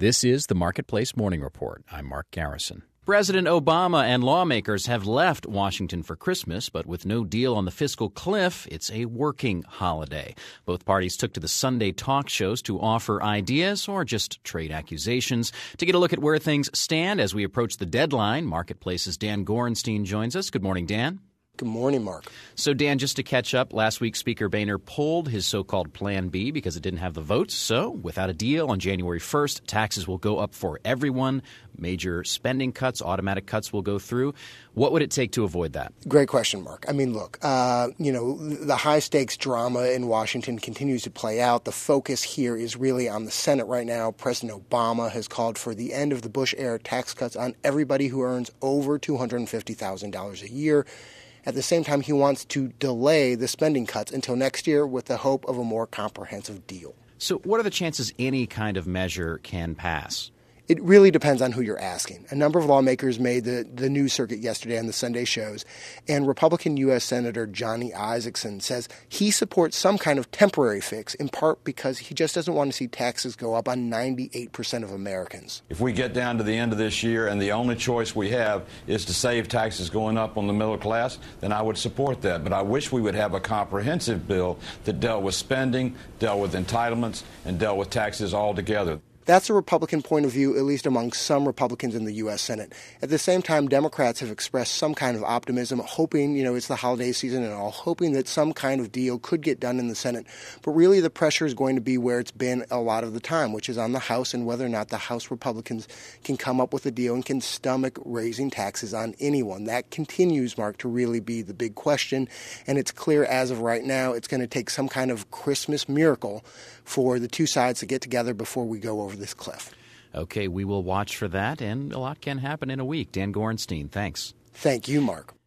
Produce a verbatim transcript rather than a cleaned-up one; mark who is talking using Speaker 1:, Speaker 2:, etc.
Speaker 1: This is the Marketplace Morning Report. I'm Mark Garrison. President Obama and lawmakers have left Washington for Christmas, but with no deal on the fiscal cliff, it's a working holiday. Both parties took to the Sunday talk shows to offer ideas or just trade accusations. To get a look at where things stand as we approach the deadline, Marketplace's Dan Gorenstein joins us. Good morning, Dan.
Speaker 2: Good morning, Mark.
Speaker 1: So, Dan, just to catch up, last week Speaker Boehner pulled his so-called Plan B because it didn't have the votes. So, without a deal on January first, taxes will go up for everyone. Major spending cuts, automatic cuts will go through. What would it take to avoid that?
Speaker 2: Great question, Mark. I mean, look, uh, you know, the high-stakes drama in Washington continues to play out. The focus here is really on the Senate right now. President Obama has called for the end of the Bush-era tax cuts on everybody who earns over two hundred fifty thousand dollars a year. At the same time, he wants to delay the spending cuts until next year with the hope of a more comprehensive deal.
Speaker 1: So what are the chances any kind of measure can pass?
Speaker 2: It really depends on who you're asking. A number of lawmakers made the, the news circuit yesterday on the Sunday shows, and Republican U S Senator Johnny Isakson says he supports some kind of temporary fix, in part because he just doesn't want to see taxes go up on ninety-eight percent of Americans.
Speaker 3: If we get down to the end of this year and the only choice we have is to save taxes going up on the middle class, then I would support that. But I wish we would have a comprehensive bill that dealt with spending, dealt with entitlements, and dealt with taxes altogether.
Speaker 2: That's a Republican point of view, at least among some Republicans in the U S Senate. At the same time, Democrats have expressed some kind of optimism, hoping, you know, it's the holiday season and all, hoping that some kind of deal could get done in the Senate. But really the pressure is going to be where it's been a lot of the time, which is on the House and whether or not the House Republicans can come up with a deal and can stomach raising taxes on anyone. That continues, Mark, to really be the big question. And it's clear as of right now it's going to take some kind of Christmas miracle for the two sides to get together before we go over this cliff.
Speaker 1: Okay, we will watch for that, and a lot can happen in a week. Dan Gorenstein, thanks.
Speaker 2: Thank you, Mark.